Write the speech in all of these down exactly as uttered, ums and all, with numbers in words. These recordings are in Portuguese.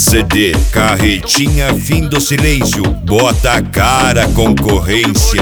C D, carretinha, fim do silêncio, bota a cara, concorrência.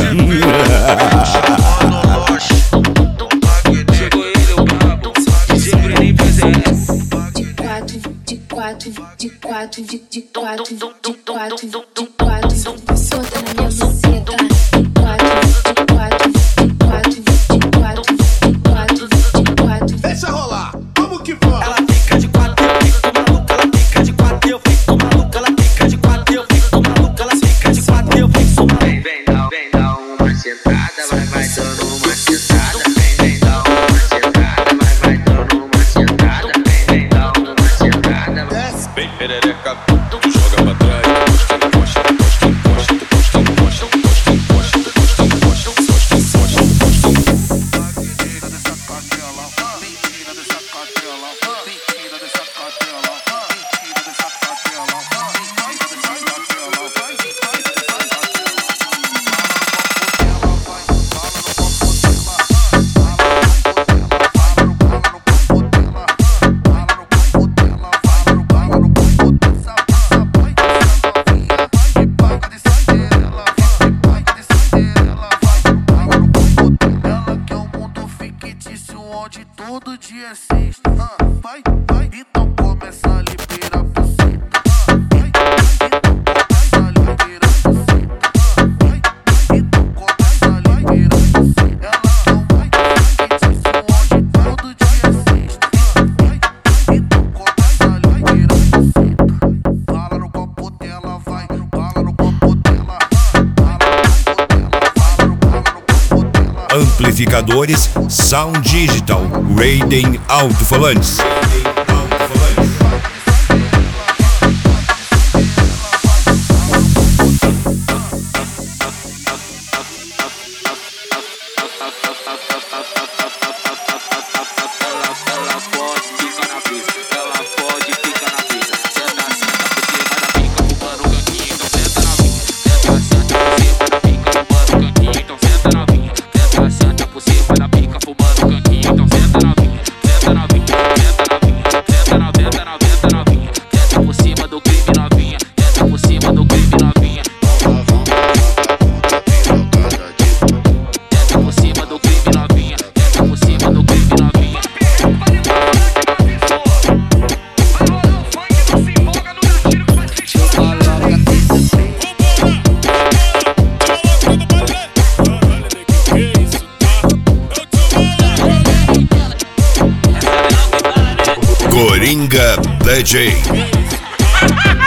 Chegou ele, o brabo, sempre nem fez essa. De quatro, de quatro, de quatro, de de quatro, de quatro, de quatro, solta na minha buceta. De quatro, de quatro, de quatro, de quatro, de quatro, de quatro. Deixa rolar, vamos que vamos. Ela fica de quatro, eu fico maluca. Ela fica de quatro, eu fico maluca. Ela fica de quatro, eu fico maluca. Ela fica de quatro, eu fico maluca. Vem, vem, dá, vem, dá uma sentada, vai, vai dando uma sentada. Vem, vem, dá uma sentada, vai, vai dando uma sentada. Vem, vem, dá uma sentada. Desce. Vem perereca, tu joga pra trás. Encosta, encosta, encosta, encosta, encosta, encosta, encosta, encosta, encosta, encosta, encosta, encosta, encosta. Mentira dessa cadela, mentira dessa cadela, mentira dessa cadela, mentira dessa cadela, mentira dessa cadela, vai, vai, onde todo dia é sexta. Ah, vai, vai, então começa a liberar a buceta. Ah, vai, vai, então começa a liberar a buceta. Ah, vai, vai, então começa a liberar a buceta. Ela não vai feitiço onde todo dia é sexta. Ah, vai, vai, então começa a liberar a buceta. Fala no copo dela, vai, fala no copo dela. Fala no copo dela, fala no, fala no copo dela. Amplificadores Sound Digital, Raiden Alto-Falantes. Coringa D J.